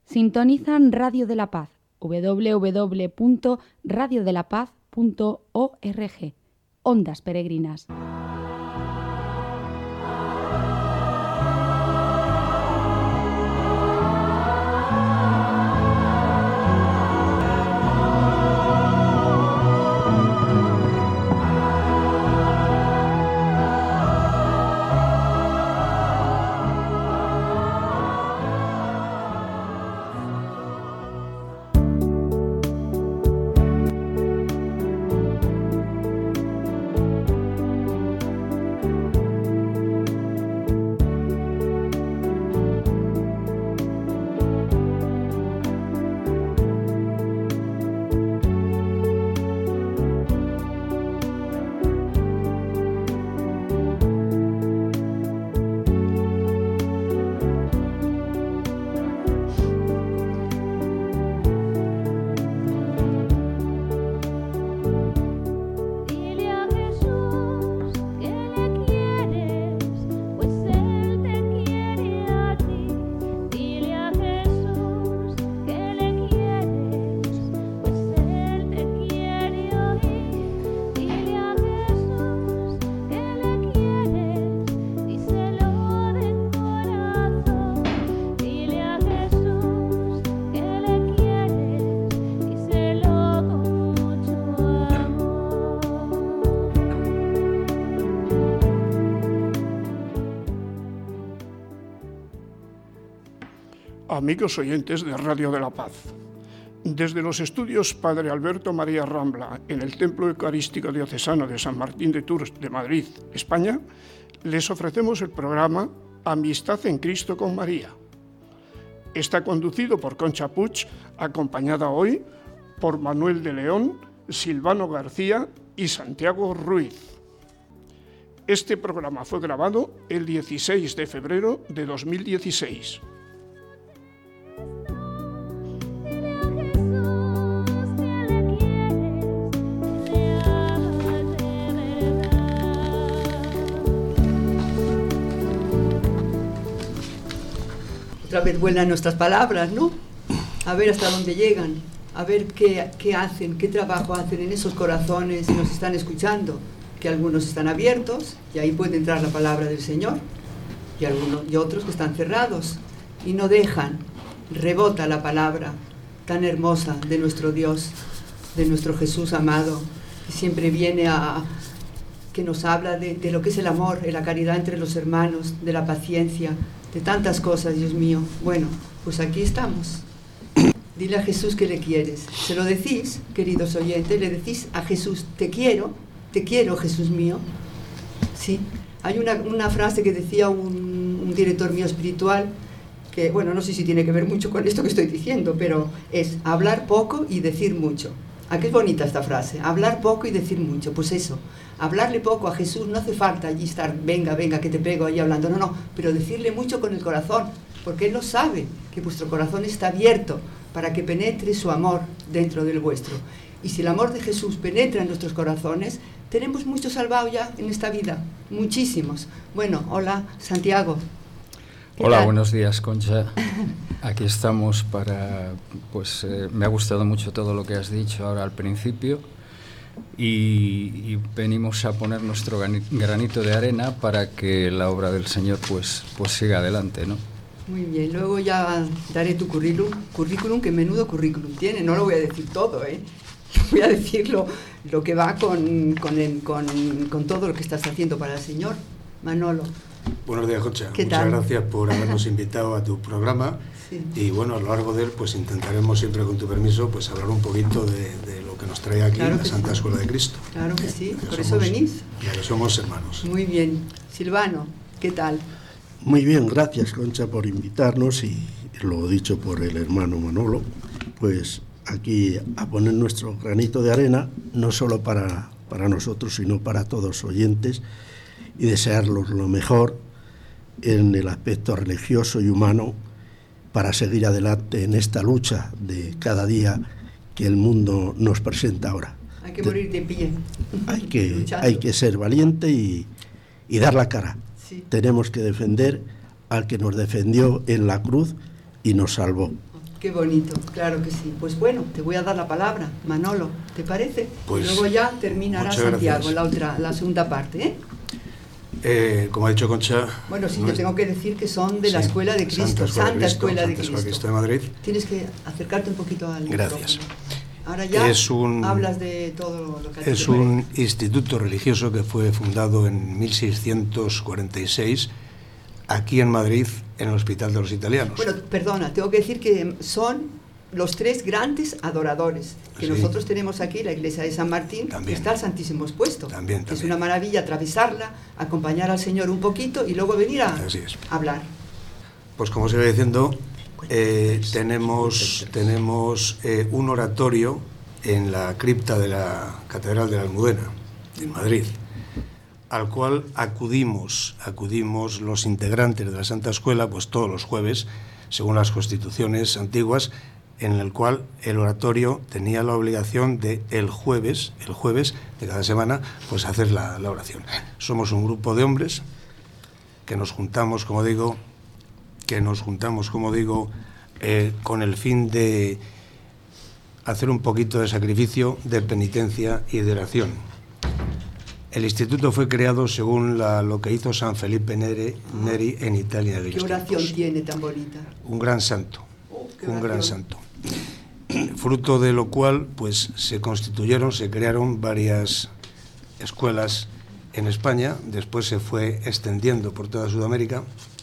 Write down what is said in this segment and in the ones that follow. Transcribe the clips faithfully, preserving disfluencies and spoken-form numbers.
Sintonizan Radio de la Paz, doble u doble u doble u punto radio de la paz punto org. Ondas Peregrinas. Amigos oyentes de Radio de la Paz, desde los estudios Padre Alberto María Rambla en el Templo Eucarístico Diocesano de San Martín de Tours de Madrid, España, les ofrecemos el programa Amistad en Cristo con María. Está conducido por Concha Puig, acompañada hoy por Manuel de León, Silvano García y Santiago Ruiz. Este programa fue grabado el dieciséis de febrero de dos mil dieciséis. Otra vez vuelan nuestras palabras, ¿no? A ver hasta dónde llegan, a ver qué, qué hacen, qué trabajo hacen en esos corazones que nos están escuchando, que algunos están abiertos y ahí puede entrar la palabra del Señor, y, algunos, y otros que están cerrados y no dejan, rebota la palabra tan hermosa de nuestro Dios, de nuestro Jesús amado, que siempre viene a, que nos habla de, de lo que es el amor, de la caridad entre los hermanos, de la paciencia, de tantas cosas, Dios mío. Bueno, pues aquí estamos. Dile a Jesús que le quieres. Se lo decís, queridos oyentes, le decís a Jesús, te quiero, te quiero, Jesús mío. Sí, hay una, una frase que decía un, un director mío espiritual, que, bueno, no sé si tiene que ver mucho con esto que estoy diciendo, pero es hablar poco y decir mucho. ¿A qué es bonita esta frase? Hablar poco y decir mucho. Pues eso, hablarle poco a Jesús, no hace falta allí estar, venga, venga, que te pego ahí hablando, no, no, pero decirle mucho con el corazón, porque Él lo sabe, que vuestro corazón está abierto para que penetre su amor dentro del vuestro. Y si el amor de Jesús penetra en nuestros corazones, tenemos mucho salvado ya en esta vida, muchísimos. Bueno, hola, Santiago. Hola, tal? Buenos días, Concha. Aquí estamos para, pues eh, me ha gustado mucho todo lo que has dicho ahora al principio y, y venimos a poner nuestro granito de arena para que la obra del Señor pues, pues siga adelante, ¿no? Muy bien, luego ya daré tu currículum, currículum, que menudo currículum tiene, no lo voy a decir todo, ¿eh? Voy a decir lo, lo que va con, con, el, con, con todo lo que estás haciendo para el Señor. Manolo. Buenos días, Concha. ¿Qué Muchas tal? Gracias por habernos invitado a tu programa. Sí. Y bueno, a lo largo de él pues intentaremos siempre, con tu permiso, pues hablar un poquito de, de lo que nos trae aquí, claro, la Santa sí. Escuela de Cristo. Claro que sí, que por somos, eso venís. Ya que somos hermanos. Muy bien. Silvano, ¿qué tal? Muy bien, gracias, Concha, por invitarnos y lo dicho por el hermano Manolo, pues aquí a poner nuestro granito de arena, no solo para, para nosotros, sino para todos los oyentes, y desearlos lo mejor en el aspecto religioso y humano para seguir adelante en esta lucha de cada día que el mundo nos presenta ahora. Hay que morir de pie. Hay que, hay que ser valiente y, y dar la cara. Sí. Tenemos que defender al que nos defendió en la cruz y nos salvó. Qué bonito, claro que sí. Pues bueno, te voy a dar la palabra, Manolo, ¿te parece? Pues, luego ya terminará Santiago, la otra, la segunda parte, ¿eh? Eh, como ha dicho Concha... Bueno, sí, no yo es... tengo que decir que son de sí, la Escuela de Cristo, Santa Escuela, Santa Escuela de Cristo, Cristo. Santa Escuela de Cristo de Madrid. Tienes que acercarte un poquito al Gracias. micrófono. Ahora ya es un, hablas de todo lo que... Es un instituto religioso que fue fundado en mil seiscientos cuarenta y seis aquí en Madrid, en el Hospital de los Italianos. Bueno, perdona, tengo que decir que son los tres grandes adoradores que sí. nosotros tenemos aquí, la iglesia de San Martín, también. que está el Santísimo expuesto. También, también. Es una maravilla atravesarla, acompañar al Señor un poquito y luego venir a hablar. Pues como os iba diciendo, eh, tenemos, tenemos eh, un oratorio en la cripta de la Catedral de la Almudena, en Madrid, al cual acudimos, acudimos los integrantes de la Santa Escuela, pues todos los jueves, según las constituciones antiguas, en el cual el oratorio tenía la obligación de el jueves, el jueves de cada semana, pues hacer la, la oración. Somos un grupo de hombres que nos juntamos, como digo, que nos juntamos, como digo, eh, con el fin de hacer un poquito de sacrificio, de penitencia y de oración. El instituto fue creado según la, lo que hizo San Felipe Neri, Neri en Italia. ¿Qué oración tiempos. tiene tan bonita? Un gran santo, oh, un gran santo. Fruto de lo cual, pues, se constituyeron, se crearon varias escuelas en España, después se fue extendiendo por toda Sudamérica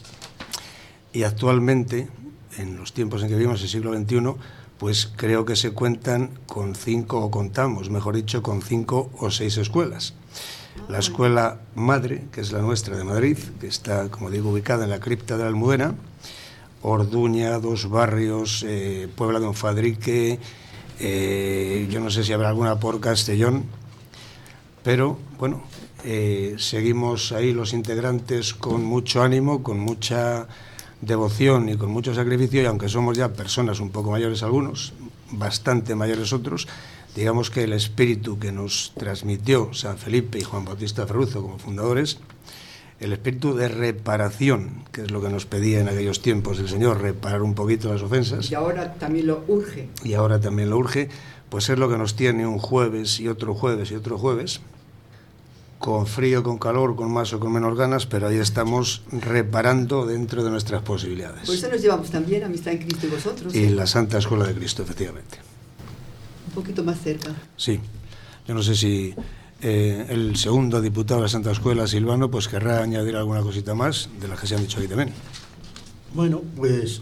y actualmente, en los tiempos en que vivimos, el siglo veintiuno, pues creo que se cuentan con cinco, o contamos, mejor dicho, con cinco o seis escuelas. La escuela madre, que es la nuestra de Madrid, que está, como digo, ubicada en la cripta de la Almudena, Orduña, Dos Barrios, eh, Puebla de Onfadrique, eh, yo no sé si habrá alguna por Castellón, pero bueno, eh, seguimos ahí los integrantes con mucho ánimo, con mucha devoción y con mucho sacrificio, y aunque somos ya personas un poco mayores algunos, bastante mayores otros, digamos que el espíritu que nos transmitió San Felipe y Juan Bautista Ferruzo como fundadores, el espíritu de reparación, que es lo que nos pedía en aquellos tiempos el Señor, reparar un poquito las ofensas. Y ahora también lo urge. Y ahora también lo urge, pues es lo que nos tiene un jueves y otro jueves y otro jueves, con frío, con calor, con más o con menos ganas, pero ahí estamos reparando dentro de nuestras posibilidades. Por eso nos llevamos también Amistad en Cristo y vosotros. Y la Santa Escuela de Cristo, efectivamente. Un poquito más cerca. Sí, yo no sé si eh, el segundo diputado de la Santa Escuela, Silvano, pues querrá añadir alguna cosita más de las que se han dicho aquí también. Bueno, pues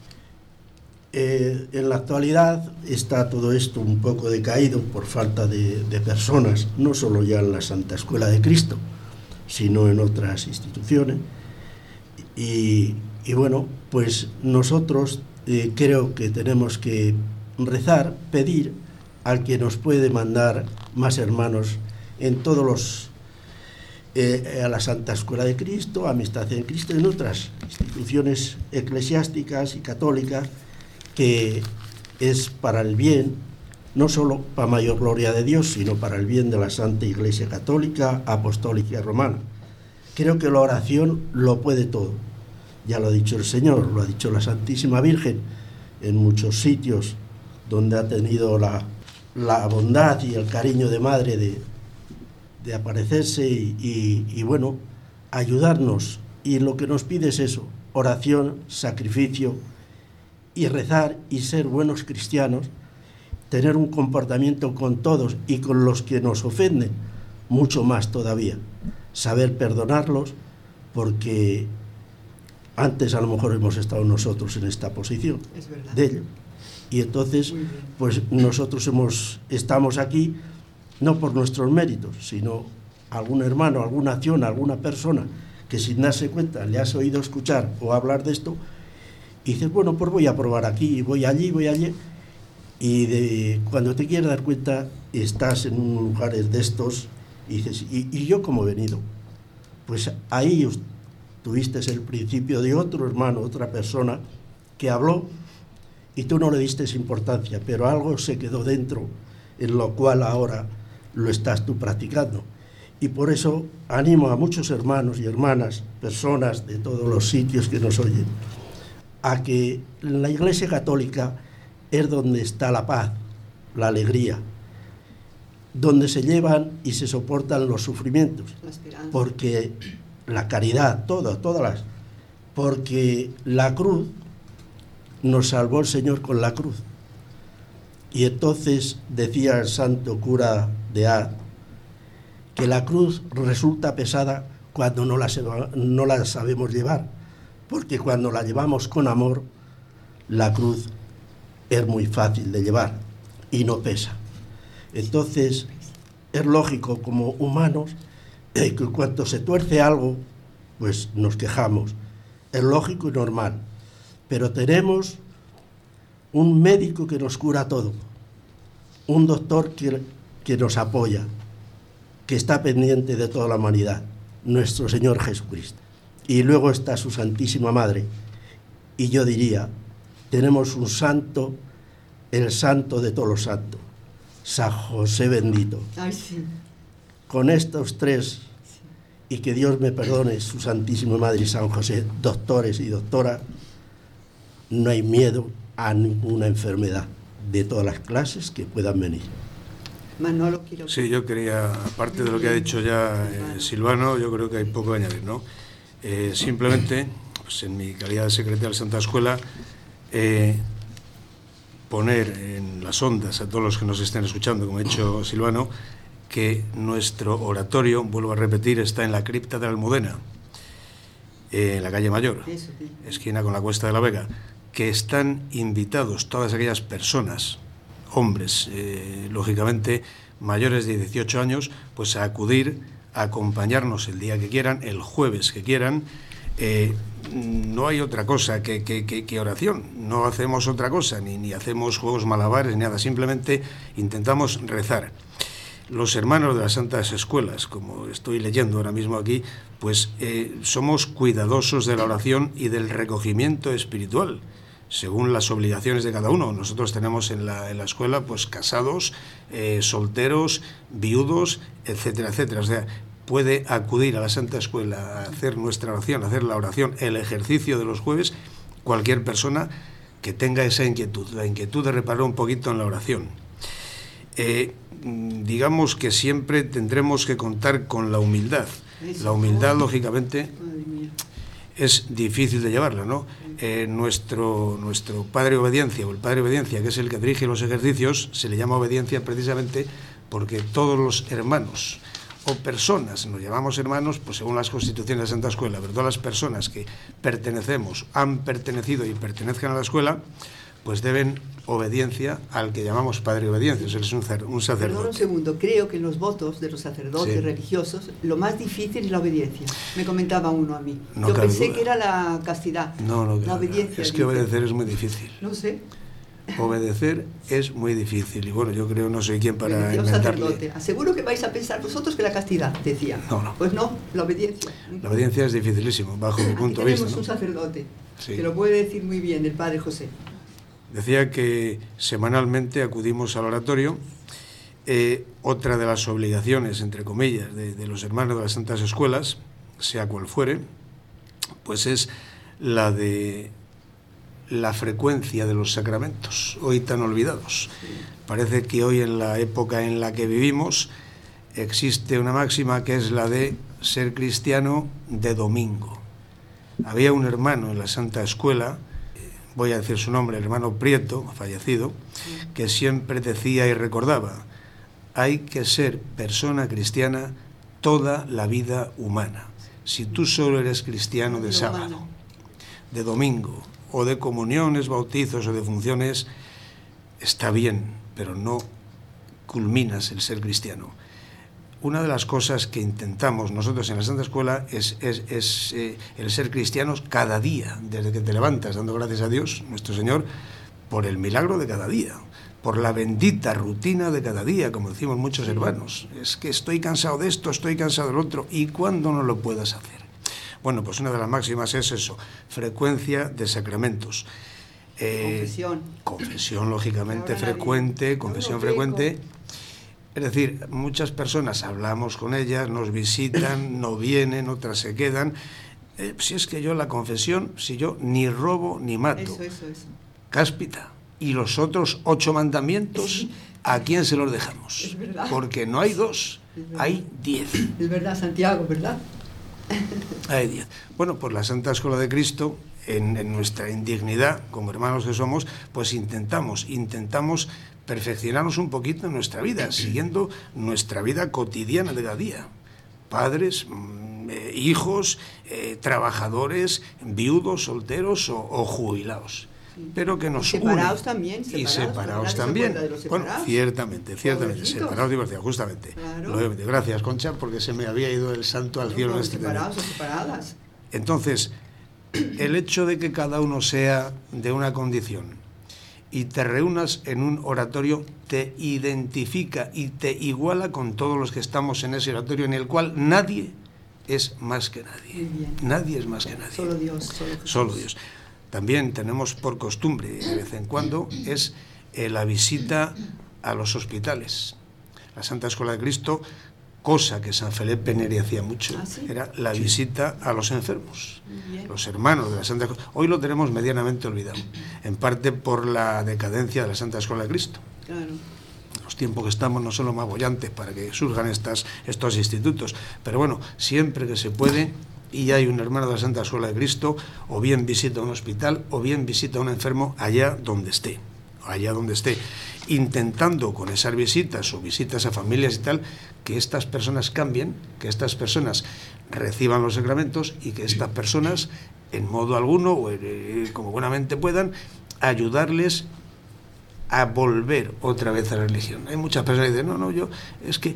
eh, en la actualidad está todo esto un poco decaído por falta de, de personas, no solo ya en la Santa Escuela de Cristo, sino en otras instituciones. Y, y bueno, pues nosotros eh, creo que tenemos que rezar, pedir al que nos puede mandar más hermanos en todos los eh, a la Santa Escuela de Cristo, Amistad en Cristo, en otras instituciones eclesiásticas y católicas, que es para el bien, no solo para mayor gloria de Dios, sino para el bien de la Santa Iglesia Católica, Apostólica y Romana. Creo que la oración lo puede todo. Ya lo ha dicho el Señor, lo ha dicho la Santísima Virgen en muchos sitios donde ha tenido la, la bondad y el cariño de madre de, de aparecerse y, y, y, bueno, ayudarnos. Y lo que nos pide es eso, oración, sacrificio y rezar y ser buenos cristianos, tener un comportamiento con todos y con los que nos ofenden, mucho más todavía. Saber perdonarlos, porque antes a lo mejor hemos estado nosotros en esta posición es verdad. De ello. Y entonces, pues nosotros hemos, estamos aquí no por nuestros méritos, sino algún hermano, alguna acción, alguna persona que sin darse cuenta le has oído escuchar o hablar de esto, y dices, bueno, pues voy a probar aquí, voy allí, voy allí, y de, cuando te quieres dar cuenta, estás en un lugar de estos, y dices, ¿y, y yo cómo he venido? Pues ahí tuviste el principio de otro hermano, otra persona, que habló, y tú no le diste importancia, pero algo se quedó dentro, en lo cual ahora lo estás tú practicando. Y por eso animo a muchos hermanos y hermanas, personas de todos los sitios que nos oyen, a que la Iglesia Católica es donde está la paz, la alegría, donde se llevan y se soportan los sufrimientos, porque la caridad, todas, todas las, porque la cruz nos salvó el Señor con la cruz. Y entonces decía el santo cura de Ars que la cruz resulta pesada cuando no la, no la sabemos llevar, porque cuando la llevamos con amor, la cruz es muy fácil de llevar y no pesa. Entonces, es lógico como humanos eh, que cuando se tuerce algo, pues nos quejamos. Es lógico y normal. Pero tenemos un médico que nos cura todo, un doctor que, que nos apoya, que está pendiente de toda la humanidad, nuestro Señor Jesucristo. Y luego está su Santísima Madre. Y yo diría, tenemos un santo, el santo de todos los santos, San José bendito. Ay, sí. Con estos tres, y que Dios me perdone, su Santísima Madre y San José, doctores y doctoras, no hay miedo a ninguna enfermedad de todas las clases que puedan venir. Manolo, quiero... Sí, yo quería, aparte de lo que ha dicho ya eh, Silvano, yo creo que hay poco que añadir, ¿no? Eh, simplemente, pues en mi calidad de secretario de Santa Escuela, eh, poner en las ondas a todos los que nos estén escuchando, como ha dicho Silvano, que nuestro oratorio, vuelvo a repetir, está en la cripta de la Almudena, eh, en la calle Mayor, esquina con la Cuesta de la Vega, que están invitados todas aquellas personas, hombres, eh, lógicamente mayores de dieciocho años, pues a acudir, a acompañarnos el día que quieran, el jueves que quieran. Eh, no hay otra cosa que, que, que, que oración, no hacemos otra cosa, ni, ni hacemos juegos malabares, ni nada, simplemente intentamos rezar. Los hermanos de las Santas Escuelas, como estoy leyendo ahora mismo aquí, pues eh, somos cuidadosos de la oración y del recogimiento espiritual, según las obligaciones de cada uno. Nosotros tenemos en la, en la escuela pues casados, eh, solteros, viudos, etcétera, etcétera. O sea, puede acudir a la Santa Escuela a hacer nuestra oración, a hacer la oración, el ejercicio de los jueves, cualquier persona que tenga esa inquietud, la inquietud de reparar un poquito en la oración. Eh, digamos que siempre tendremos que contar con la humildad. La humildad, lógicamente, es difícil de llevarla, ¿no? Eh, nuestro, nuestro Padre Obediencia, o el Padre Obediencia, que es el que dirige los ejercicios, se le llama obediencia precisamente porque todos los hermanos o personas, nos llamamos hermanos, pues según las constituciones de Santa Escuela, pero todas las personas que pertenecemos, han pertenecido y pertenezcan a la escuela, pues deben obediencia al que llamamos Padre Obediencia, o sea, es un, un sacerdote. Perdón un segundo, creo que en los votos de los sacerdotes sí. religiosos, lo más difícil es la obediencia. Me comentaba uno a mí. No Yo pensé duda. que era la castidad. No, no, la obediencia. Es que obedecer es muy difícil. No sé. Obedecer es muy difícil. Y bueno, yo creo, no soy quien para decía inventarle. Un sacerdote. Aseguro que vais a pensar vosotros que la castidad, decía. No, no. Pues no, la obediencia. La obediencia es dificilísimo, bajo mi punto Aquí de vista. tenemos ¿no? un sacerdote, sí. que lo puede decir muy bien, el Padre José. Decía que semanalmente acudimos al oratorio. Eh, otra de las obligaciones, entre comillas, de, de los hermanos de las Santas Escuelas, sea cual fuere, pues es la de la frecuencia de los sacramentos, hoy tan olvidados. Sí. Parece que hoy, en la época en la que vivimos, existe una máxima que es la de ser cristiano de domingo. Había un hermano en la Santa Escuela, voy a decir su nombre, el hermano Prieto, fallecido, que siempre decía y recordaba: hay que ser persona cristiana toda la vida humana. Si tú solo eres cristiano de sábado, de domingo, o de comuniones, bautizos o de funciones, está bien, pero no culminas el ser cristiano. Una de las cosas que intentamos nosotros en la Santa Escuela es, es, es eh, el ser cristianos cada día, desde que te levantas, dando gracias a Dios, nuestro Señor, por el milagro de cada día, por la bendita rutina de cada día, como decimos muchos hermanos. Es que estoy cansado de esto, estoy cansado del otro, ¿y cuándo no lo puedas hacer? Bueno, pues una de las máximas es eso, frecuencia de sacramentos. Eh, confesión. Confesión, lógicamente, frecuente, confesión frecuente. Es decir, muchas personas hablamos con ellas, nos visitan, no vienen, otras se quedan. Eh, si es que yo la confesión, si yo ni robo ni mato. Eso, eso, eso. Cáspita. Y los otros ocho mandamientos, Sí. ¿a quién se los dejamos? Es verdad. Porque no hay dos, Es verdad. hay diez. Es verdad, Santiago, ¿verdad? Hay diez. Bueno, pues la Santa Escuela de Cristo, en, en nuestra indignidad, como hermanos que somos, pues intentamos, intentamos perfeccionarnos un poquito en nuestra vida, siguiendo nuestra vida cotidiana de cada día. Padres, mm, eh, hijos, eh, trabajadores, viudos, solteros o, o jubilados. Pero que nos Y separados une. también, Y separados, separados nadie se también. acuerda de los Bueno, separados. ciertamente, ciertamente, Pobrecitos. separados y divorciados, justamente. Claro. Lo- Gracias, Concha, porque se me había ido el santo al No, cielo. como este separados o separadas. Entonces, el hecho de que cada uno sea de una condición y te reúnas en un oratorio te identifica y te iguala con todos los que estamos en ese oratorio, en el cual nadie es más que nadie. Muy bien. Nadie es más que nadie. Solo Dios, solo Jesús. Solo Dios. También tenemos por costumbre, de vez en cuando, es eh, la visita a los hospitales. La Santa Escuela de Cristo, cosa que San Felipe Neri hacía mucho, ¿Ah, sí? era la visita a los enfermos. Muy bien. Los hermanos de la Santa Escuela. Hoy lo tenemos medianamente olvidado, en parte por la decadencia de la Santa Escuela de Cristo. Claro. Los tiempos que estamos no son los más bollantes para que surjan estas, estos institutos, pero bueno, siempre que se puede y hay un hermano de la Santa Escuela de Cristo, o bien visita un hospital o bien visita a un enfermo allá donde esté, allá donde esté, intentando con esas visitas o visitas a familias y tal, que estas personas cambien, que estas personas reciban los sacramentos y que estas personas, en modo alguno, o eh, como buenamente puedan, ayudarles a volver otra vez a la religión. Hay muchas personas que dicen, no, no, yo es que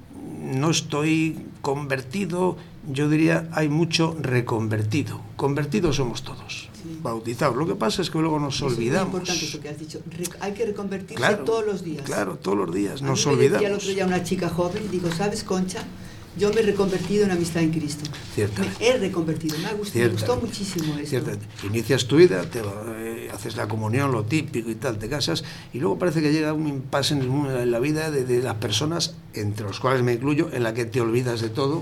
no estoy convertido. Yo diría, hay mucho reconvertido. Convertidos somos todos, sí. Bautizados. Lo que pasa es que luego nos Eso olvidamos. Es muy importante eso que has dicho. Re hay que reconvertirse claro, todos los días. Claro, todos los días. Nos a mí me olvidamos. decía el otro día una chica joven, digo, ¿sabes, Concha? Yo me he reconvertido en amistad en Cristo. Ciertamente. Me he reconvertido, me, ha gustado, me gustó muchísimo eso. Ciertamente. Inicias tu vida, te, eh, haces la comunión, lo típico y tal, te casas, y luego parece que llega un impasse en, en la vida de, de las personas, entre los cuales me incluyo, en la que te olvidas de todo.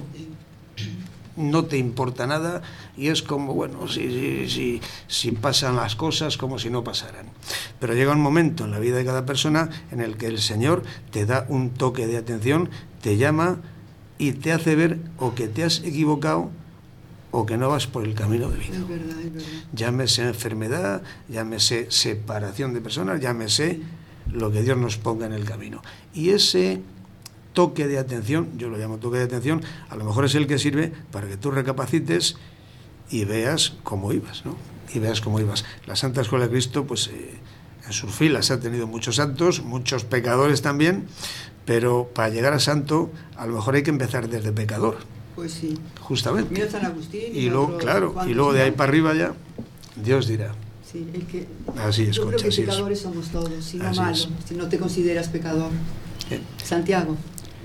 No te importa nada y es como, bueno, si, si, si, si pasan las cosas como si no pasaran. Pero llega un momento en la vida de cada persona en el que el Señor te da un toque de atención, te llama y te hace ver o que te has equivocado o que no vas por el camino divino. Es verdad, es verdad. Llámese enfermedad, llámese separación de personas, llámese sí. lo que Dios nos ponga en el camino. Y ese toque de atención, yo lo llamo toque de atención, a lo mejor es el que sirve para que tú recapacites y veas cómo ibas, ¿no? Y veas cómo ibas. La Santa Escuela de Cristo, pues eh, en sus filas ha tenido muchos santos, muchos pecadores también, pero para llegar a santo, a lo mejor hay que empezar desde pecador. Pues sí. Justamente. Mira San Agustín. Y, y luego, claro, y luego de ahí para arriba ya, Dios dirá. Sí, el que, así es, yo Concha, creo que así pecadores es. somos todos, si no así malo, es. si no te consideras pecador. Bien. Santiago.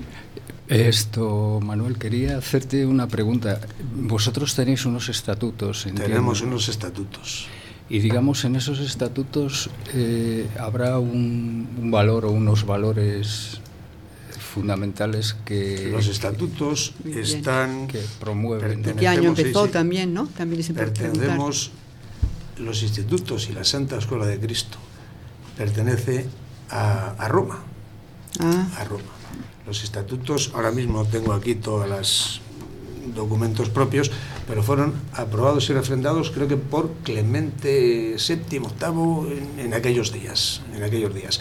Esto, Manuel, quería hacerte una pregunta. Vosotros tenéis unos estatutos, entiendo. Tenemos unos estatutos. Y digamos, en esos estatutos eh, habrá un, un valor o unos valores fundamentales que... Los estatutos están... que promueven. ¿Qué año empezó sí, sí. también, no? También se puede Pertenecemos, los institutos y la Santa Escuela de Cristo pertenece a, a Roma. Ah. A Roma. Los estatutos, ahora mismo tengo aquí todos los documentos propios, pero fueron aprobados y refrendados, creo que por Clemente séptimo, octavo, en, en aquellos días. En aquellos días.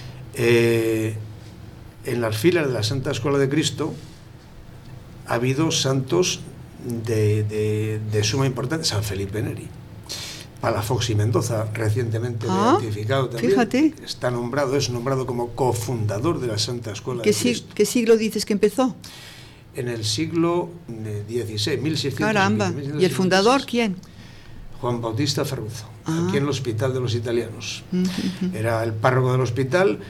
Eh, en las filas de la Santa Escuela de Cristo ha habido santos de, de, de suma importancia. San Felipe Neri, Palafox y Mendoza, recientemente ah, beatificado también. Fíjate. Está nombrado, es nombrado como cofundador de la Santa Escuela ¿Qué de Cristo. ¿Qué siglo dices que empezó? En el siglo dieciséis, mil seiscientos. Caramba. ¿Y el fundador quién? Juan Bautista Ferruzo, ah. aquí en el Hospital de los Italianos. Uh-huh. Era el párroco del hospital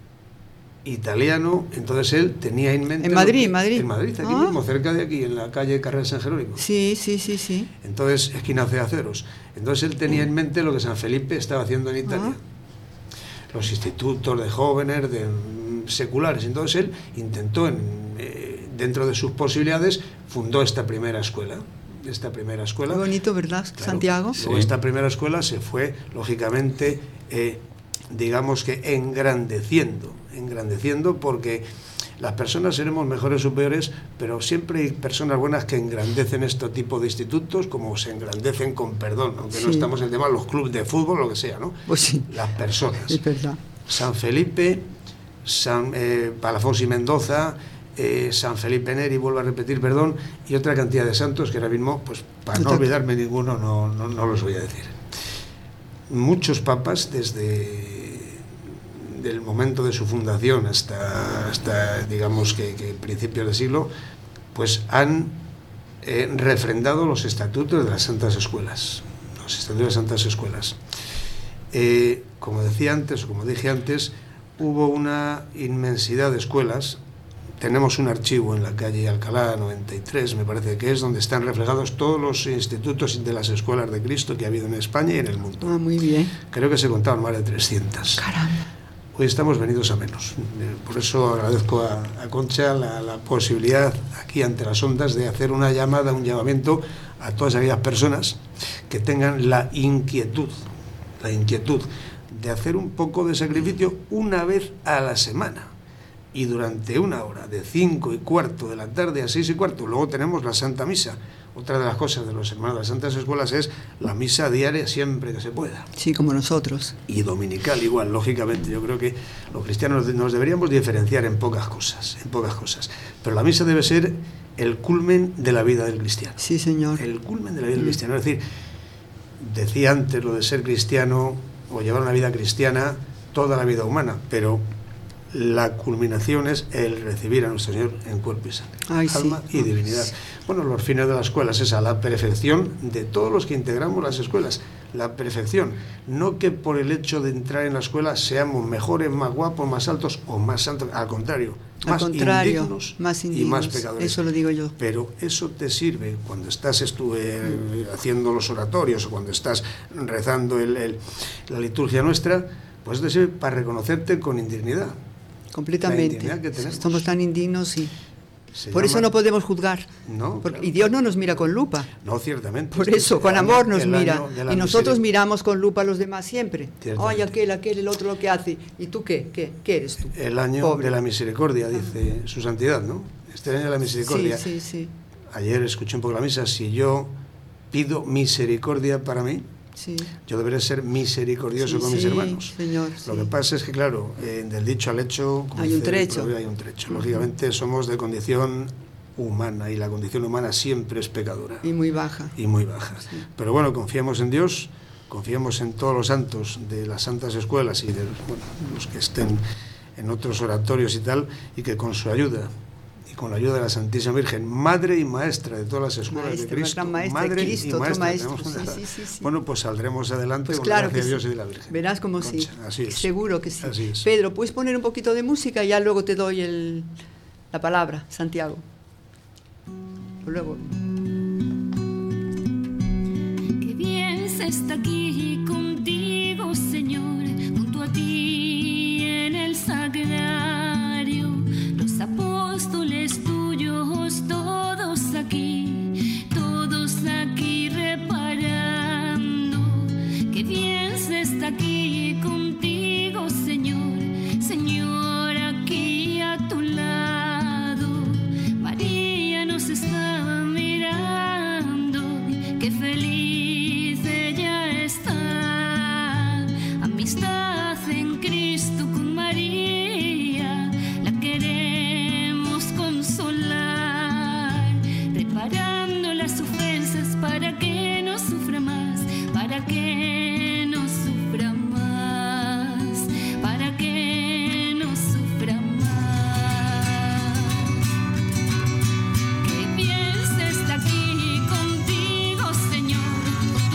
italiano, entonces él tenía en mente... En Madrid, que, Madrid. En Madrid, aquí ah. mismo, cerca de aquí, en la calle Carrera San Jerónimo. Sí, sí, sí, sí. Entonces, esquina de Aceros. Entonces él tenía en mente lo que San Felipe estaba haciendo en Italia. Ah. Los institutos de jóvenes, de um, seculares. Entonces él intentó, en, eh, dentro de sus posibilidades, fundó esta primera escuela. esta primera escuela. Qué bonito, ¿verdad, claro, Santiago? Luego, sí. Esta primera escuela se fue, lógicamente, eh, digamos que engrandeciendo, engrandeciendo porque las personas seremos mejores o peores, pero siempre hay personas buenas que engrandecen este tipo de institutos, como se engrandecen con perdón, aunque sí. no estamos en el tema de los clubes de fútbol, lo que sea, ¿no? Pues sí. Las personas. Es verdad. San Felipe, San eh, Palafox y Mendoza, eh, San Felipe Neri, vuelvo a repetir, perdón, y otra cantidad de santos que ahora mismo, pues para no olvidarme ninguno, no, no, no los voy a decir. Muchos papas, desde del momento de su fundación hasta, hasta digamos que, que principios de siglo, pues han eh, refrendado los estatutos de las santas escuelas, los estatutos de las santas escuelas. Eh, como decía antes, o como dije antes, hubo una inmensidad de escuelas. Tenemos un archivo en la calle Alcalá noventa y tres, me parece que es, donde están reflejados todos los institutos de las escuelas de Cristo que ha habido en España y en el mundo. Ah, muy bien. Creo que se contaban más de trescientas. Caramba. Hoy estamos venidos a menos. Por eso agradezco a, a Concha la, la posibilidad aquí ante las ondas de hacer una llamada, un llamamiento a todas aquellas personas que tengan la inquietud, la inquietud de hacer un poco de sacrificio una vez a la semana y durante una hora, de cinco y cuarto de la tarde a seis y cuarto. Luego tenemos la Santa Misa. Otra de las cosas de los hermanos de las Santas Escuelas es la misa diaria siempre que se pueda. Sí, como nosotros. Y dominical igual, lógicamente. Yo creo que los cristianos nos deberíamos diferenciar en pocas cosas, en pocas cosas. Pero la misa debe ser el culmen de la vida del cristiano. Sí, señor. El culmen de la vida del cristiano. Es decir, decía antes lo de ser cristiano o llevar una vida cristiana toda la vida humana, pero la culminación es el recibir a nuestro Señor en cuerpo y sangre, Ay, alma sí. y divinidad. Bueno, los fines de las escuelas es a la perfección de todos los que integramos las escuelas, la perfección, no que por el hecho de entrar en la escuela seamos mejores, más guapos, más altos o más santos, al contrario, al más, contrario indignos más indignos y más pecadores. Eso lo digo yo. Pero eso te sirve cuando estás estuve, haciendo los oratorios o cuando estás rezando el, el, la liturgia nuestra, pues te sirve para reconocerte con indignidad. Completamente. Somos tan indignos y Se por llama... eso no podemos juzgar. No, porque, claro, y Dios claro. no nos mira con lupa. No, ciertamente. Por eso, con amor nos mira. Y nosotros miseria. miramos con lupa a los demás siempre. Ay, aquel, aquel, el otro lo que hace. ¿Y tú qué? ¿Qué, qué eres tú? El año Pobre. de la misericordia, dice su santidad, ¿no? Este año de la misericordia. Sí, sí, sí. Ayer escuché un poco la misa. Si yo pido misericordia para mí, sí. yo deberé ser misericordioso sí, con sí, mis hermanos. Señor, Lo sí. que pasa es que, claro, eh, del dicho al hecho... Hay un dice, trecho. Hay un trecho. Lógicamente somos de condición humana y la condición humana siempre es pecadora. Y muy baja. Y muy baja. Sí. Pero bueno, confiemos en Dios, confiemos en todos los santos de las santas escuelas y de bueno, los que estén en otros oratorios y tal, y que con su ayuda... y con la ayuda de la Santísima Virgen, madre y maestra de todas las escuelas maestra, de Cristo, maestra, madre Cristo, y maestra, maestro, una... sí, sí, sí. Bueno, pues saldremos adelante pues con claro la gracia de Dios sí. y de la Virgen. Verás como Concha, sí, así es. seguro que sí. Así es. Pedro, ¿puedes poner un poquito de música y ya luego te doy el, la palabra, Santiago? Luego. Qué bien se está aquí contigo, Señor, junto a ti en el sagrario, los apóstoles tuyos, todos aquí, todos aquí reparando. Qué bien se está aquí contigo, Señor, Señor, aquí a tu lado. María nos está mirando, qué feliz ella está. Amistad en Cristo con María, la queremos consolar, reparando las ofensas para que no sufra más, para que no sufra más, para que no sufra más. Qué bien se está aquí contigo, Señor,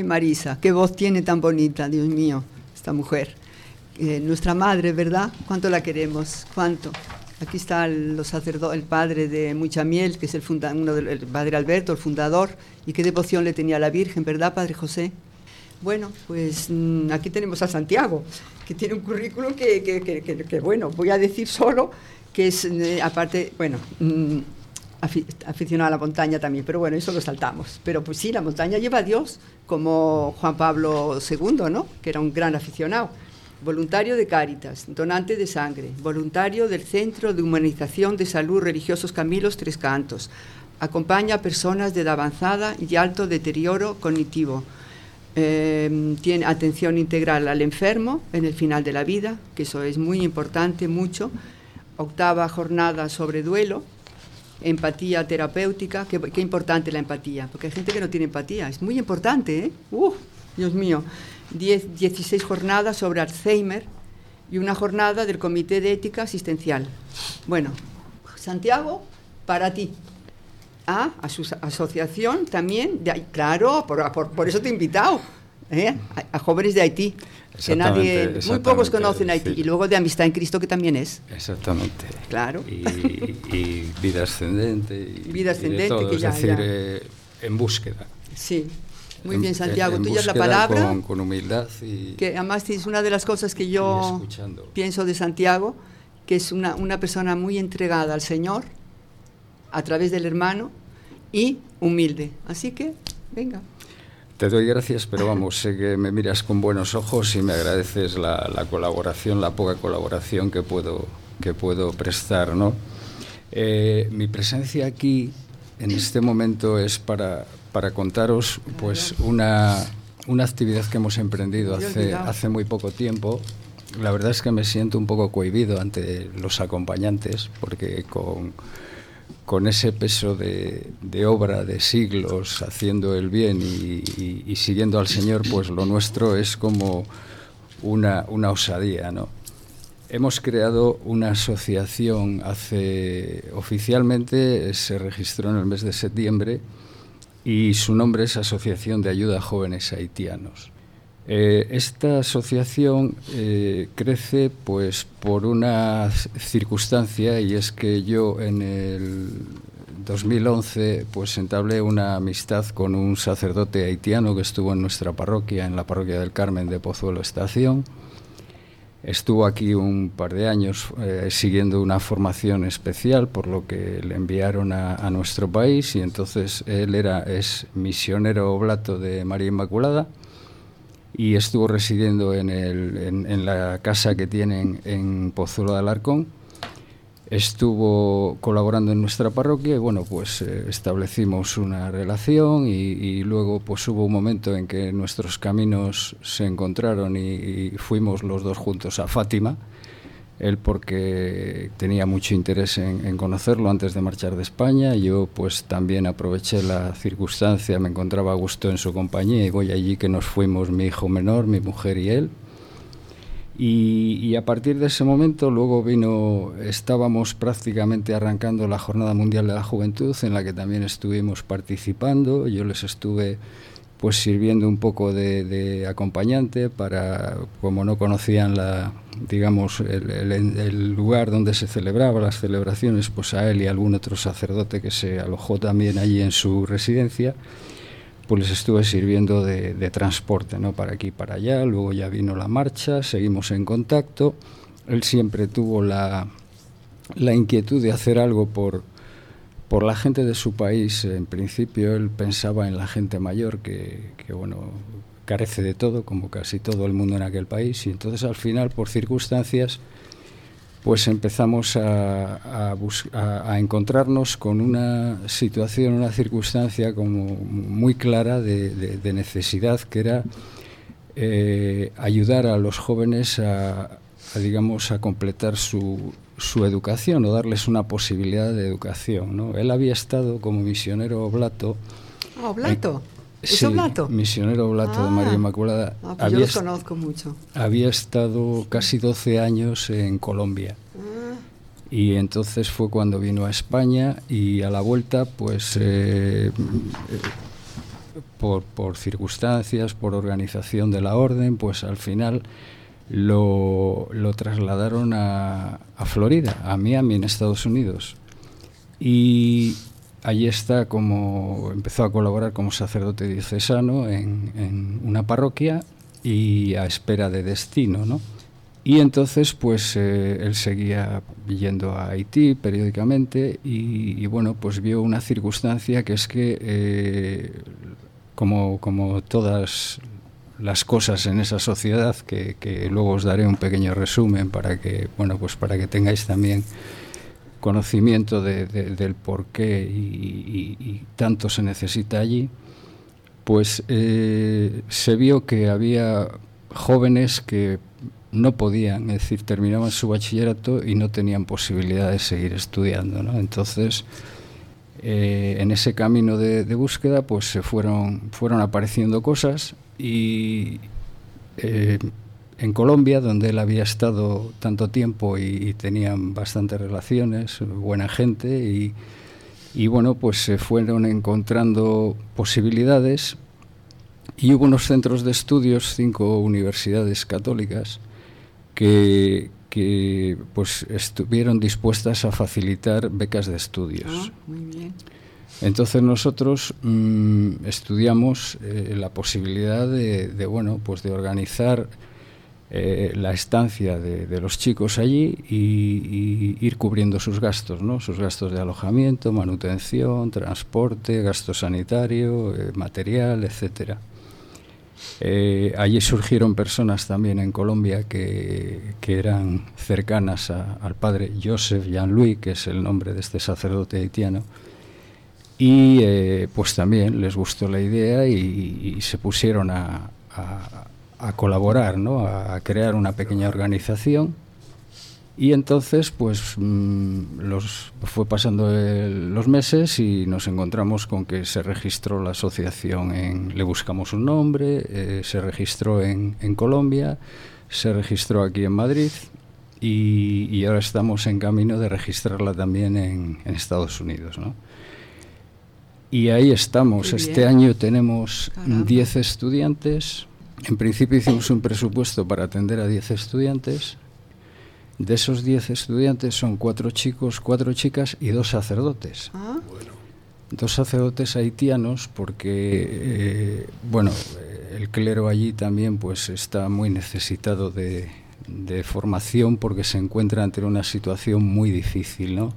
Ay, Marisa, qué voz tiene tan bonita, Dios mío, esta mujer. Eh, nuestra madre, ¿verdad? ¿Cuánto la queremos? ¿Cuánto? Aquí está el, los sacerdo- el padre de Muchamiel, que es el, funda- uno del el padre Alberto, el fundador, y qué devoción le tenía a la Virgen, ¿verdad, padre José? Bueno, pues mmm, aquí tenemos a Santiago, que tiene un currículum que, que, que, que, que bueno, voy a decir solo que es, eh, aparte, bueno... Mmm, aficionado a la montaña también, pero bueno, eso lo saltamos. Pero pues sí, la montaña lleva a Dios, como Juan Pablo segundo, ¿no? Que era un gran aficionado. Voluntario de Cáritas, donante de sangre, voluntario del Centro de Humanización de Salud Religiosos Camilos Tres Cantos. Acompaña a personas de edad avanzada y alto deterioro cognitivo. Eh, tiene atención integral al enfermo en el final de la vida, que eso es muy importante, mucho. Octava jornada sobre duelo. Empatía terapéutica, qué, qué importante la empatía, porque hay gente que no tiene empatía, es muy importante, ¿eh? ¡Uh! Dios mío, diez, dieciséis jornadas sobre Alzheimer y una jornada del Comité de Ética Asistencial. Bueno, Santiago, para ti. Ah, a su asociación también, de, claro, por, por, por eso te he invitado, ¿eh? a, a jóvenes de Haití. Que nadie, muy pocos conocen Haití, sí. Y luego de Amistad en Cristo, que también es. Exactamente. Claro. Y, y vida ascendente. Y, vida ascendente, y todo, que ya, es decir, ya. Eh, en búsqueda. Sí, muy en, bien, Santiago. En, en Tuya es la palabra. Con, con humildad. Y, que además es una de las cosas que yo pienso de Santiago, que es una, una persona muy entregada al Señor, a través del hermano, y humilde. Así que, venga. Te doy gracias, pero vamos, sé que me miras con buenos ojos y me agradeces la, la colaboración, la poca colaboración que puedo, que puedo prestar, ¿no? Eh, mi presencia aquí, en este momento, es para, para contaros pues una, una actividad que hemos emprendido hace, hace muy poco tiempo. La verdad es que me siento un poco cohibido ante los acompañantes, porque con... con ese peso de, de obra de siglos, haciendo el bien y, y, y siguiendo al Señor, pues lo nuestro es como una, una osadía, ¿no? Hemos creado una asociación hace, oficialmente se registró en el mes de septiembre y su nombre es Asociación de Ayuda a Jóvenes Haitianos. Eh, esta asociación eh, crece pues por una circunstancia, y es que yo en el dos mil once pues entablé una amistad con un sacerdote haitiano que estuvo en nuestra parroquia, en la parroquia del Carmen de Pozuelo Estación. Estuvo aquí un par de años eh, siguiendo una formación especial, por lo que le enviaron a, a nuestro país, y entonces él era es misionero oblato de María Inmaculada, y estuvo residiendo en, el, en, en la casa que tienen en Pozuelo de Alarcón. Estuvo colaborando en nuestra parroquia y bueno, pues eh, establecimos una relación y, y luego pues hubo un momento en que nuestros caminos se encontraron y, y fuimos los dos juntos a Fátima. Él porque tenía mucho interés en, en conocerlo antes de marchar de España. Yo pues también aproveché la circunstancia, me encontraba a gusto en su compañía y voy allí, que nos fuimos mi hijo menor, mi mujer y él. Y, y a partir de ese momento luego vino, estábamos prácticamente arrancando la Jornada Mundial de la Juventud, en la que también estuvimos participando. Yo les estuve pues sirviendo un poco de, de acompañante para, como no conocían la, digamos, el, el, el lugar donde se celebraban las celebraciones, pues a él y a algún otro sacerdote que se alojó también allí en su residencia, pues les estuve sirviendo de, de transporte, ¿no? Para aquí y para allá. Luego ya vino la marcha, seguimos en contacto. Él siempre tuvo la, la inquietud de hacer algo por por la gente de su país. En principio él pensaba en la gente mayor que, que bueno, carece de todo, como casi todo el mundo en aquel país, y entonces al final, por circunstancias, pues empezamos a, a, a, a encontrarnos con una situación, una circunstancia como muy clara de, de, de necesidad, que era eh, ayudar a los jóvenes a, a, digamos, a completar su su educación, o darles una posibilidad de educación, ¿no? Él había estado como misionero oblato. ¿Ah, oblato? Eh, ¿Es sí, oblato? misionero oblato ah, de María Inmaculada. Ah, pues había, yo los conozco mucho. Había estado casi doce años en Colombia. Ah. Y entonces fue cuando vino a España, y a la vuelta, pues, eh, por, por circunstancias, por organización de la orden, pues al final lo, lo trasladaron a, a Florida, a Miami, en Estados Unidos. Y allí está como, empezó a colaborar como sacerdote diocesano en, en una parroquia y a espera de destino, ¿no? Y entonces, pues, eh, él seguía yendo a Haití periódicamente y, y, bueno, pues vio una circunstancia que es que, eh, como, como todas las cosas en esa sociedad, que, que luego os daré un pequeño resumen para que, bueno, pues para que tengáis también conocimiento de, de, del por qué y, y, y tanto se necesita allí, pues eh, se vio que había jóvenes que no podían, es decir, terminaban su bachillerato y no tenían posibilidad de seguir estudiando, ¿no? Entonces, eh, en ese camino de, de búsqueda, pues se fueron, fueron apareciendo cosas y eh, en Colombia, donde él había estado tanto tiempo y, y tenían bastantes relaciones, buena gente, y, y bueno, pues se fueron encontrando posibilidades y hubo unos centros de estudios, cinco universidades católicas, que, que pues estuvieron dispuestas a facilitar becas de estudios. Ah, muy bien. Entonces nosotros mmm, estudiamos eh, la posibilidad de, de bueno, pues de organizar eh, la estancia de, de los chicos allí y, y ir cubriendo sus gastos, ¿no? Sus gastos de alojamiento, manutención, transporte, gasto sanitario, eh, material, etcétera. Eh, allí surgieron personas también en Colombia que, que eran cercanas a, al padre Joseph Jean-Louis, que es el nombre de este sacerdote haitiano, y eh, pues también les gustó la idea y, y se pusieron a, a, a colaborar, ¿no? A crear una pequeña organización. Y entonces pues mmm, los, fue pasando el, los meses y nos encontramos con que se registró la asociación, en, le buscamos un nombre, eh, se registró en, en Colombia, se registró aquí en Madrid y, y ahora estamos en camino de registrarla también en, en Estados Unidos, ¿no? Y ahí estamos. Este año tenemos diez estudiantes. En principio hicimos un presupuesto para atender a diez estudiantes. De esos diez estudiantes son cuatro chicos, cuatro chicas y dos sacerdotes. ¿Ah? Bueno. Dos sacerdotes haitianos porque, eh, bueno, el clero allí también pues está muy necesitado de, de formación porque se encuentra ante una situación muy difícil, ¿no?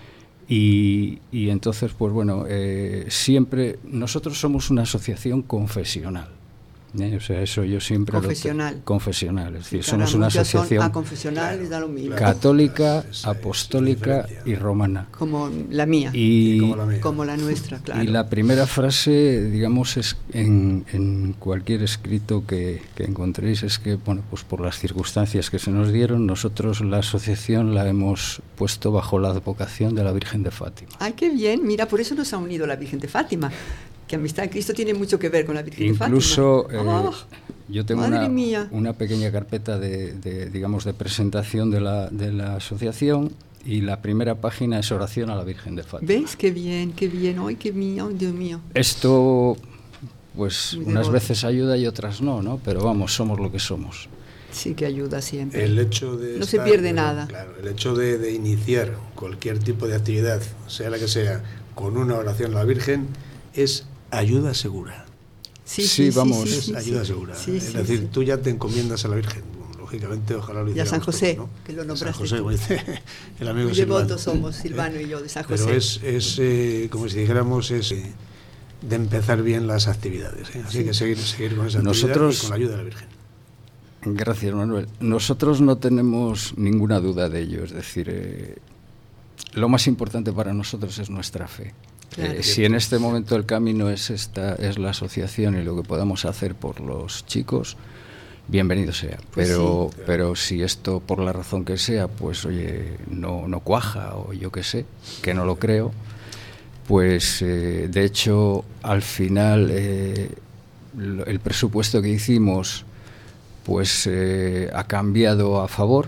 Y, y entonces, pues bueno, eh, siempre, nosotros somos una asociación confesional. ¿Eh? O sea, eso yo siempre confesional. Lo confesional, es decir, sí, somos una asociación a confesional les da lo mismo. Católica, apostólica y romana. Como la mía. Y, y como, la mía. Como la nuestra, claro. Y la primera frase, digamos, es en, en cualquier escrito que, que encontréis, es que, bueno, pues por las circunstancias que se nos dieron, nosotros la asociación la hemos puesto bajo la advocación de la Virgen de Fátima. Ay, qué bien, mira, por eso nos ha unido la Virgen de Fátima. Que Amistad en Cristo tiene mucho que ver con la Virgen Incluso, de Fátima. Eh, oh, yo tengo una, una pequeña carpeta de, de, digamos, de presentación de la, de la asociación y la primera página es oración a la Virgen de Fátima. ¿Ves? Qué bien, qué bien. ¡Ay, qué mío, Dios mío! Esto, pues, Muy unas veces ayuda y otras no, ¿no? Pero vamos, somos lo que somos. Sí que ayuda siempre. El hecho de no estar, se pierde bueno, nada. Claro, el hecho de, de iniciar cualquier tipo de actividad, sea la que sea, con una oración a la Virgen, es ayuda segura. Sí, sí, sí vamos. Sí, sí, es sí, ayuda sí. segura. Sí, es sí, decir, sí. tú ya te encomiendas a la Virgen. Bueno, lógicamente, ojalá lo y hiciéramos a San José, todos, ¿no? que lo nombraste. San José, tú. como dice el amigo Muy Silvano. devotos somos, Silvano ¿eh? y yo, de San José. Pero es, es eh, como si dijéramos, es eh, de empezar bien las actividades. ¿eh? Así sí. que seguir, seguir con esa Nosotros, actividad y con la ayuda de la Virgen. Gracias, Manuel. Nosotros no tenemos ninguna duda de ello. Es decir, eh, lo más importante para nosotros es nuestra fe. Claro. Eh, si en este momento el camino es esta, es la asociación y lo que podamos hacer por los chicos, bienvenido sea. Pues pero, sí. pero si esto por la razón que sea, pues oye, no, no cuaja o yo qué sé, que no lo creo, pues eh, de hecho al final eh, el presupuesto que hicimos pues eh, ha cambiado a favor,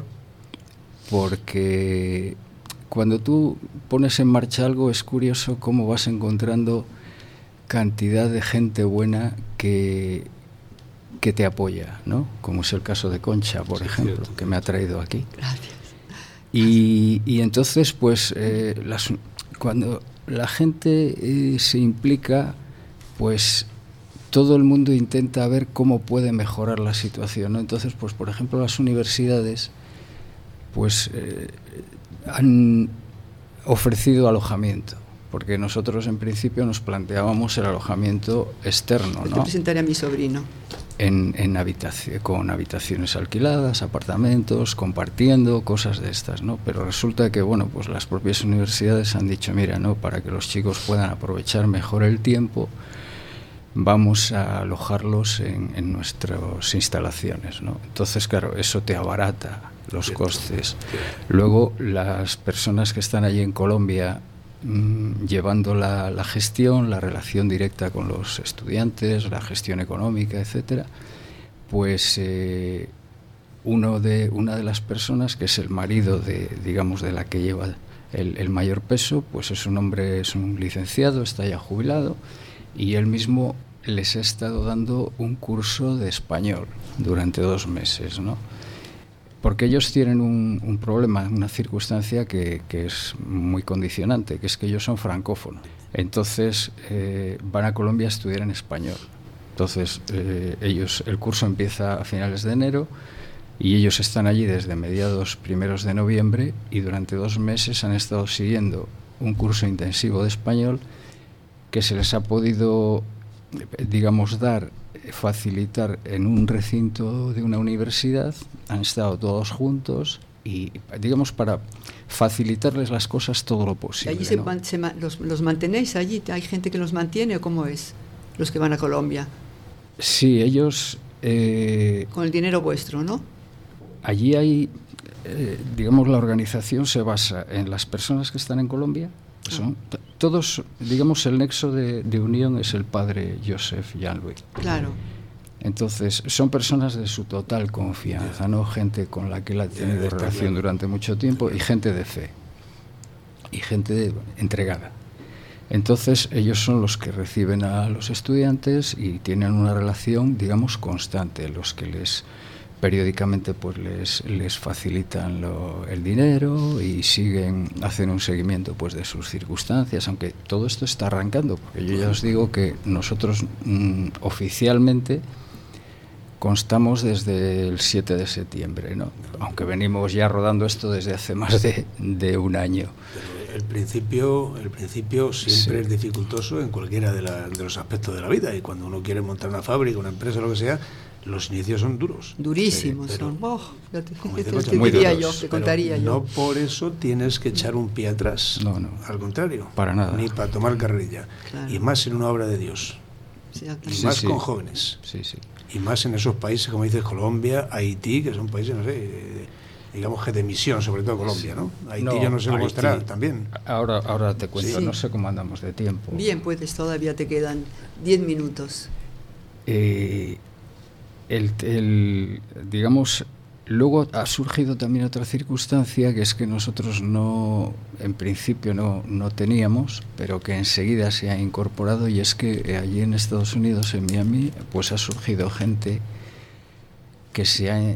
porque cuando tú pones en marcha algo es curioso cómo vas encontrando cantidad de gente buena que, que te apoya, ¿no? Como es el caso de Concha, por sí, ejemplo, cierto. Que me ha traído aquí. Gracias. Y, y entonces, pues, eh, las, cuando la gente eh, se implica, pues todo el mundo intenta ver cómo puede mejorar la situación, ¿no? Entonces, pues, por ejemplo, las universidades, pues, eh, han ofrecido alojamiento, porque nosotros en principio nos planteábamos el alojamiento externo, ¿no? Te presentaré a mi sobrino. En, en habitación, con habitaciones alquiladas, apartamentos, compartiendo, cosas de estas, ¿no? Pero resulta que, bueno, pues las propias universidades han dicho, mira, ¿no? Para que los chicos puedan aprovechar mejor el tiempo, vamos a alojarlos en, en nuestras instalaciones, ¿no? Entonces, claro, eso te abarata los costes. Luego, las personas que están allí en Colombia mmm, llevando la, la gestión, la relación directa con los estudiantes, la gestión económica, etcétera, pues eh, uno de, una de las personas, que es el marido de, digamos, de la que lleva el, el mayor peso, pues es un hombre, es un licenciado, está ya jubilado, y él mismo les ha estado dando un curso de español durante dos meses, ¿no? Porque ellos tienen un, un problema, una circunstancia que, que es muy condicionante, que es que ellos son francófonos. Entonces eh, van a Colombia a estudiar en español. Entonces eh, ellos, el curso empieza a finales de enero y ellos están allí desde mediados primeros de noviembre y durante dos meses han estado siguiendo un curso intensivo de español que se les ha podido, digamos, dar, facilitar en un recinto de una universidad. Han estado todos juntos y, digamos, para facilitarles las cosas todo lo posible. ¿Y allí se, ¿no? man, se los, los mantenéis allí? ¿Hay gente que los mantiene o cómo es? Los que van a Colombia. Sí, ellos... Eh, con el dinero vuestro, ¿no? Allí hay, eh, digamos, la organización se basa en las personas que están en Colombia. Son t- todos, digamos, el nexo de, de unión es el padre Joseph Jean-Louis. Claro. Entonces, son personas de su total confianza, ¿no? Gente con la que él ha tenido yeah, relación claro. durante mucho tiempo y gente de fe y gente de, entregada. Entonces, ellos son los que reciben a los estudiantes y tienen una relación, digamos, constante, los que les periódicamente pues les, les facilitan lo, el dinero y siguen, hacen un seguimiento pues de sus circunstancias, aunque todo esto está arrancando, porque yo ya os digo que nosotros mmm, oficialmente constamos desde el siete de septiembre, ¿no? Aunque venimos ya rodando esto desde hace más de, de un año. Pero el principio, el principio siempre sí. es dificultoso en cualquiera de, la, de los aspectos de la vida, y cuando uno quiere montar una fábrica, una empresa, lo que sea, los inicios son duros. Durísimos sí, son. Oh, te, te, te, Cocha, te diría yo, te contaría pero yo. No por eso tienes que echar un pie atrás. No, no. Al contrario. Para nada. Ni para tomar carrerilla. Claro. Y más en una obra de Dios. Sí, y sí, más sí. con jóvenes. Sí, sí. Y más en esos países, como dices, Colombia, Haití, que son países, no sé, digamos que de misión, sobre todo Colombia, ¿no? Haití no, yo no sé cómo estará también. Ahora, ahora te cuento, sí. no sé cómo andamos de tiempo. Bien, pues todavía te quedan diez minutos. Eh, el, el, digamos, luego ha surgido también otra circunstancia, que es que nosotros no, en principio no, no teníamos, pero que enseguida se ha incorporado, y es que allí en Estados Unidos, en Miami, pues ha surgido gente que se ha...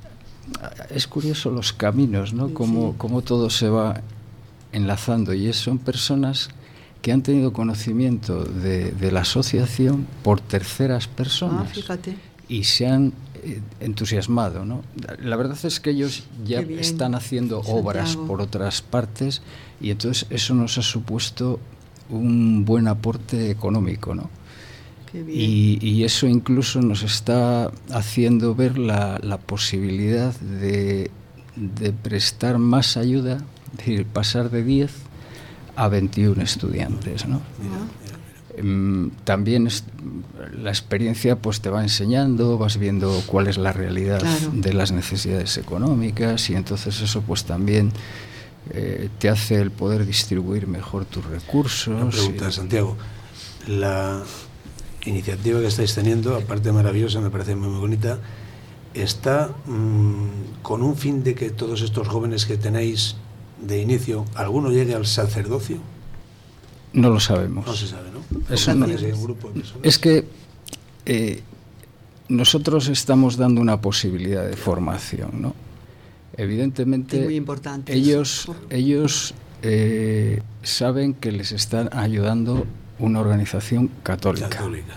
Es curioso los caminos, ¿no? Cómo, sí. cómo todo se va enlazando, y son personas que han tenido conocimiento de, de la asociación por terceras personas. Ah, fíjate. Y se han eh, entusiasmado, ¿no? La verdad es que ellos ya están haciendo Santiago. obras por otras partes, y entonces eso nos ha supuesto un buen aporte económico, ¿no? Qué bien. Y, y eso incluso nos está haciendo ver la, la posibilidad de, de prestar más ayuda, es decir, pasar de diez a veintiún estudiantes, ¿no? Mira, mira. También es, la experiencia pues te va enseñando, vas viendo cuál es la realidad claro. de las necesidades económicas, y entonces eso pues también eh, te hace el poder distribuir mejor tus recursos. Una pregunta, y... Santiago. La iniciativa que estáis teniendo, aparte de maravillosa, me parece muy, muy bonita, está mmm, con un fin de que todos estos jóvenes que tenéis de inicio, ¿alguno llegue al sacerdocio? No lo sabemos. No se sabe, ¿no? Eso no, es, un grupo de es que eh, nosotros estamos dando una posibilidad de formación, ¿no? Evidentemente, es muy importante ellos, ellos eh, saben que les están ayudando una organización católica. católica.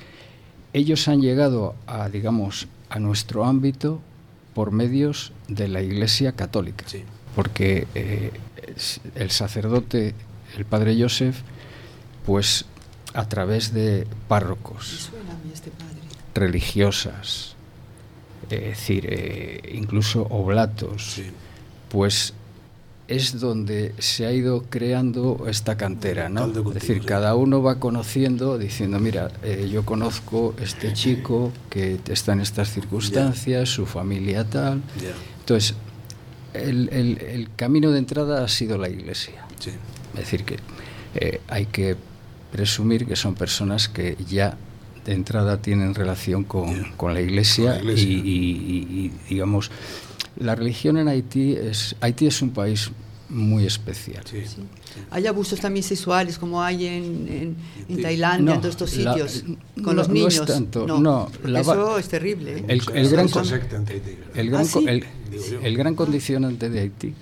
Ellos han llegado a, digamos, a nuestro ámbito por medios de la Iglesia Católica, sí. porque eh, el sacerdote, el padre Joseph, pues a través de párrocos, este padre. religiosas, es decir, eh, incluso oblatos, sí. pues es donde se ha ido creando esta cantera, ¿no? Contigo, Es decir, sí. cada uno va conociendo, diciendo, mira, eh, yo conozco este chico que está en estas circunstancias, yeah. su familia tal. Yeah. Entonces, el, el, el camino de entrada ha sido la Iglesia. Sí. Es decir, que eh, hay que presumir que son personas que ya de entrada tienen relación con, yeah. con la Iglesia, con la Iglesia. Y, y, y, digamos, la religión en Haití es Haití es un país muy especial. Sí. Sí. Hay abusos también sexuales como hay en, en, en Tailandia, no, en todos estos sitios, la, con no, los niños. No es tanto, no, no la, eso es terrible. ¿eh? El, el, gran, el, gran, ¿Ah, sí? el, el gran condicionante de Haití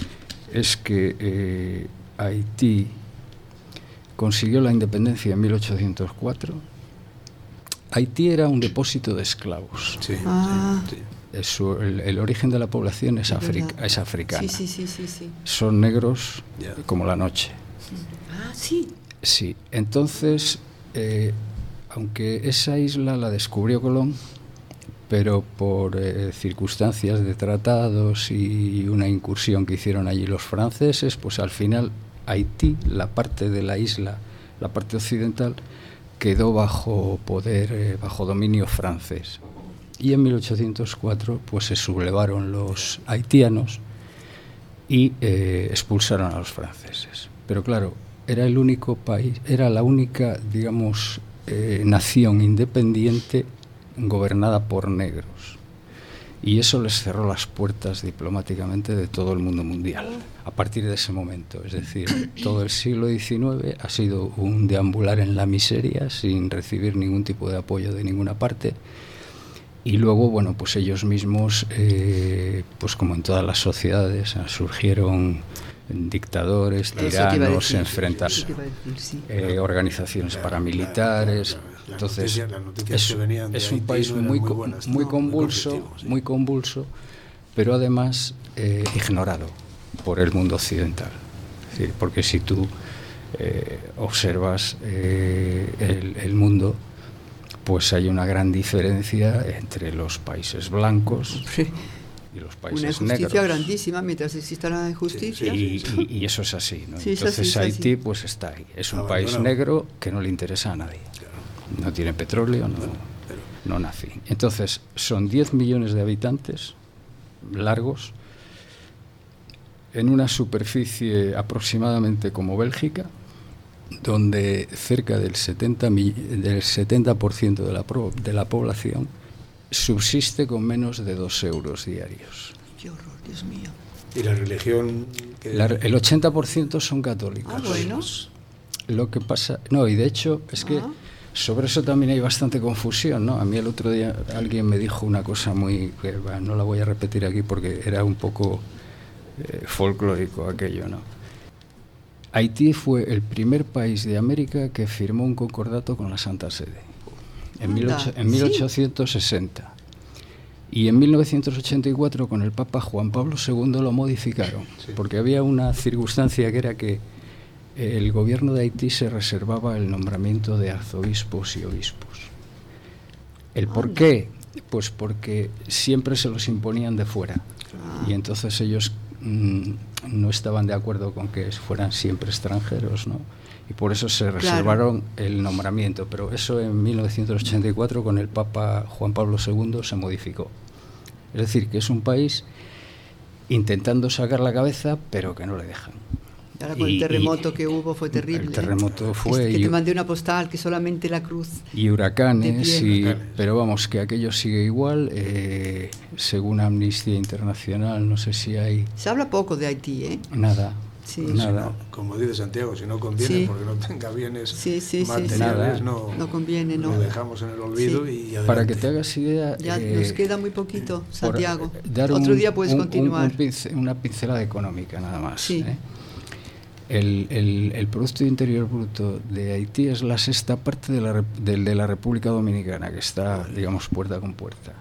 es que eh, Haití consiguió la independencia en mil ochocientos cuatro. Haití era un depósito de esclavos. Sí, ah. sí, sí. Eso, el, el origen de la población es, africa, es africana. Sí, sí, sí, sí, sí. Son negros yeah. como la noche. Ah, sí. Sí, entonces, eh, aunque esa isla la descubrió Colón, pero por eh, circunstancias de tratados y una incursión que hicieron allí los franceses, pues al final Haití, la parte de la isla, la parte occidental, quedó bajo poder, eh, bajo dominio francés. Y en mil ochocientos cuatro pues se sublevaron los haitianos y eh, expulsaron a los franceses. Pero claro, era el único país, era la única, digamos, eh, nación independiente gobernada por negros. Y eso les cerró las puertas diplomáticamente de todo el mundo mundial a partir de ese momento. Es decir, todo el siglo diecinueve ha sido un deambular en la miseria sin recibir ningún tipo de apoyo de ninguna parte. Y luego, bueno, pues ellos mismos, eh, pues como en todas las sociedades, surgieron dictadores, tiranos, enfrentados, eh, organizaciones paramilitares. Entonces, es, es un país muy, muy convulso, muy convulso, pero además eh, ignorado por el mundo occidental. Es decir, porque si tú eh, observas eh, el, el mundo, pues hay una gran diferencia entre los países blancos sí. y los países negros. Una injusticia negros. grandísima mientras exista la injusticia. Sí, sí. Y, y, y eso es así, ¿no? Sí, Entonces es así, Haití es así. pues está ahí. Es un ah, país bueno. negro que no le interesa a nadie. Claro. No tiene petróleo, no, no nace. Entonces son diez millones de habitantes largos en una superficie aproximadamente como Bélgica, donde cerca del setenta por ciento de la, pro, de la población subsiste con menos de dos euros diarios. ¡Qué horror, Dios mío! ¿Y la religión? Que... La, el ochenta por ciento son católicos. Ah, bueno. Lo que pasa... No, y de hecho es que ah. sobre eso también hay bastante confusión, ¿no? A mí el otro día alguien me dijo una cosa muy... que bueno, no la voy a repetir aquí porque era un poco eh, folclórico aquello, ¿no? Haití fue el primer país de América que firmó un concordato con la Santa Sede en, en mil ochocientos sesenta. Sí. Y en mil novecientos ochenta y cuatro con el Papa Juan Pablo segundo lo modificaron, sí. porque había una circunstancia que era que el gobierno de Haití se reservaba el nombramiento de arzobispos y obispos. ¿El por qué? Pues porque siempre se los imponían de fuera. Ah. Y entonces ellos mmm, no estaban de acuerdo con que fueran siempre extranjeros, ¿no? Y por eso se reservaron claro. el nombramiento. Pero eso en mil novecientos ochenta y cuatro con el Papa Juan Pablo segundo se modificó. Es decir, que es un país intentando sacar la cabeza, pero que no le dejan. Ahora con y, el terremoto y, que hubo fue terrible. El terremoto fue... Es que y, te mandé una postal que solamente la cruz... Y huracanes, y, pero vamos, que aquello sigue igual. Eh, según Amnistía Internacional, no sé si hay... Se habla poco de Haití, ¿eh? Nada. Sí. Nada. Si no, como dice Santiago, si no conviene, sí. porque no tenga bienes sí, sí, materiales, sí, sí. No, no conviene, no. Lo dejamos en el olvido sí. y adelante. Para que te hagas idea... Ya eh, nos queda muy poquito, Santiago. Dar Otro un, día puedes un, continuar. Un, un pincel, una pincelada económica, nada más. Sí. ¿eh? El, el, el Producto Interior Bruto de Haití es la sexta parte de la, del de la República Dominicana, que está, digamos, puerta con puerta.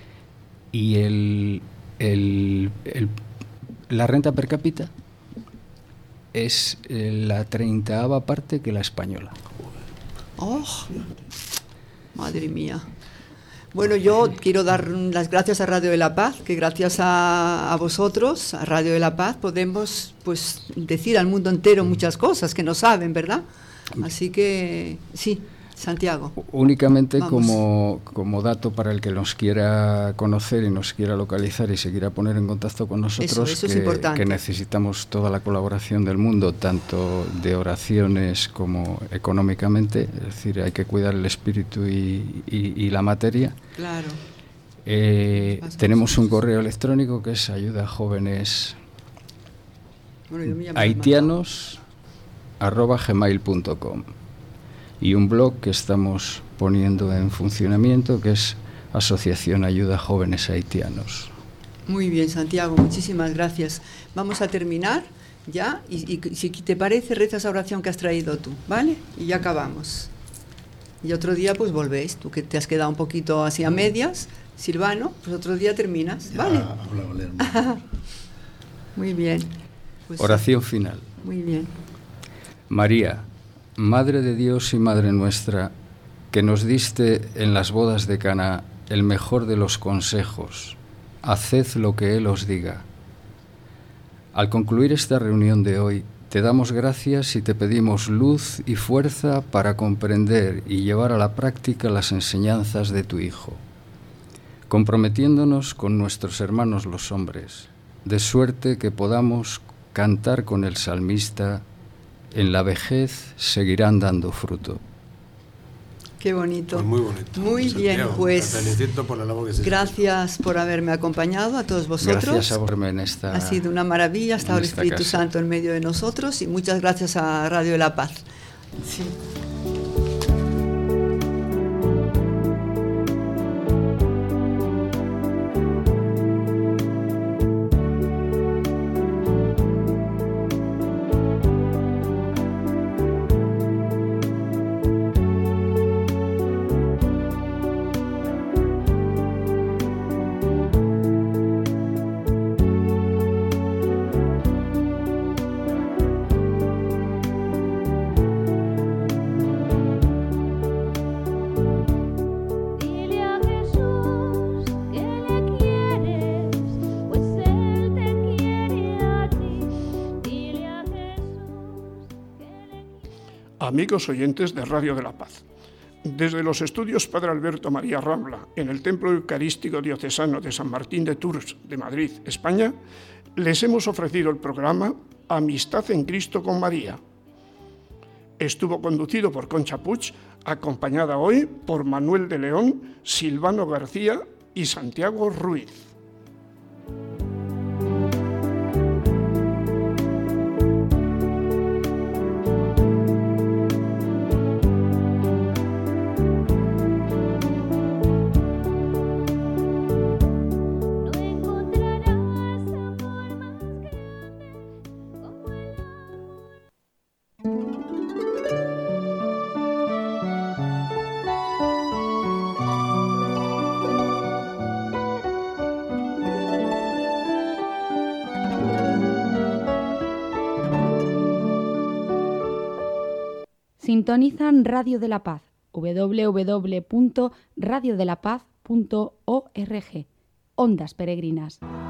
Y el, el, el, la renta per cápita es la treintaava parte que la española. ¡Oh! Madre mía. Bueno, yo quiero dar las gracias a Radio de la Paz, que gracias a, a vosotros, a Radio de la Paz, podemos pues decir al mundo entero muchas cosas que no saben, ¿verdad? Así que, sí, Santiago. Únicamente como, como dato para el que nos quiera conocer y nos quiera localizar y se quiera poner en contacto con nosotros, eso, eso que, es importante. que necesitamos toda la colaboración del mundo, tanto de oraciones como económicamente, es decir, hay que cuidar el espíritu y, y, y la materia. Claro. Eh, tenemos un correo electrónico que es ayuda jóvenes bueno, haitianos arroba gmail punto com. Y un blog que estamos poniendo en funcionamiento, que es Asociación Ayuda Jóvenes Haitianos. Muy bien, Santiago, muchísimas gracias. Vamos a terminar ya, y, y si te parece, reza esa oración que has traído tú, ¿vale? Y ya acabamos. Y otro día, pues volvéis, tú que te has quedado un poquito así a medias, Silvano, pues otro día terminas, ¿vale? Ya, muy bien. Pues, oración final. Muy bien. María, Madre de Dios y Madre nuestra, que nos diste en las bodas de Caná el mejor de los consejos, haced lo que Él os diga. Al concluir esta reunión de hoy, te damos gracias y te pedimos luz y fuerza para comprender y llevar a la práctica las enseñanzas de tu Hijo, comprometiéndonos con nuestros hermanos los hombres, de suerte que podamos cantar con el salmista: en la vejez seguirán dando fruto. Qué bonito. Pues muy bonito. Muy bien, Santiago, pues. Te felicito por la labor que se gracias hecho. por haberme acompañado a todos vosotros. Gracias a verme en esta. Ha sido una maravilla, ha estado el Espíritu casa. Santo en medio de nosotros, y muchas gracias a Radio de la Paz. Sí. Amigos oyentes de Radio de la Paz, desde los estudios Padre Alberto María Rambla, en el Templo Eucarístico Diocesano de San Martín de Tours, de Madrid, España, les hemos ofrecido el programa Amistad en Cristo con María. Estuvo conducido por Concha Puig, acompañada hoy por Manuel de León, Silvano García y Santiago Ruiz. Sintonizan Radio de la Paz, doble u doble u doble u punto radio de la paz punto org. Ondas peregrinas.